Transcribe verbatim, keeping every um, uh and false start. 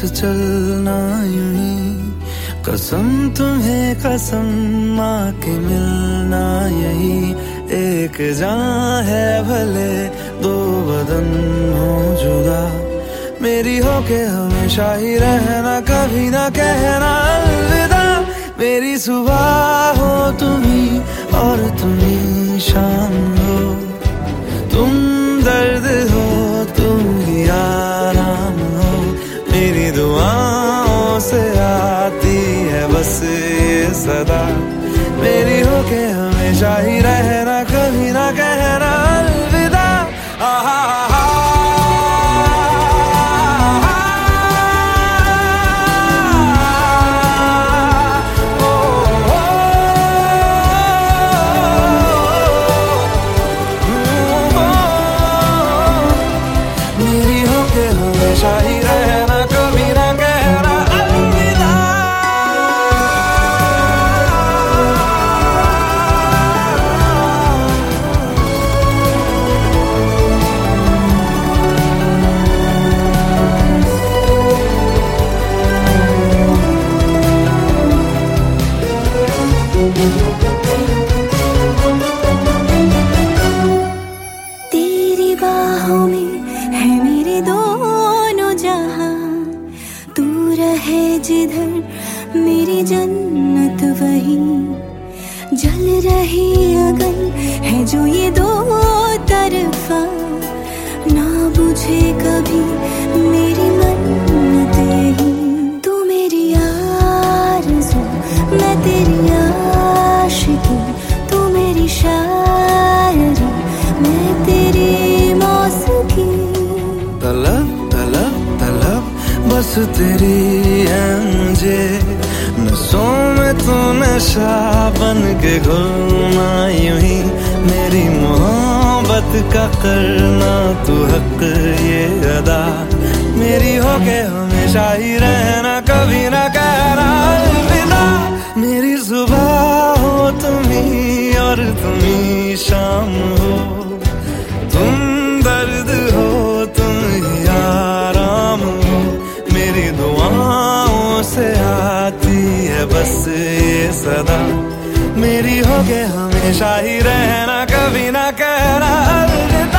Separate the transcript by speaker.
Speaker 1: चलना यूं ही, कसम तुम्हें कसम माँ के मिलना यही। एक जान है भले दो बदन हो जुदा, मेरी हो के हमेशा ही रहना, कभी ना कहना अलविदा। मेरी सुबह हो तुम्ही और तुम्ही शाम हो, तुम दर्द हो तुम ही आराम हो। मेरी दुआओं से आती है बस ये सदा, मेरी हो के हमेशा ही रहना, कभी ना कहना अलविदा। आहा ही रहना, कभी ना कहना अलविदा।
Speaker 2: तेरी बाहों में है मेरे दोनों जहां, तू रहे जिधर मेरी जन्नत वही। जल रही अगन है जो ये दो तरफा, ना बुझे कभी मेरी मन्नत यही। तू मेरी आरज़ू मैं तेरी आशिकी, तू मेरी शायरी मैं तेरी मौसीकी।
Speaker 1: तलब तलब तलब बस तेरी है मुझे, नसों में तू नशा बन के घुलना यूं ही। मेरी मोहब्बत का करना तू हक ये अदा, मेरी हो के हमेशा ही रहना, कभी ना कहना अलविदा। मेरी सुबह हो तुम्ही और तुम्ही शाम हो, तुम दर्द हो तुम ही आराम हो। मेरी दुआओं से आती है बस ये सदा, मेरी हो के हमेशा ही रहना, कभी ना कहना अलविदा।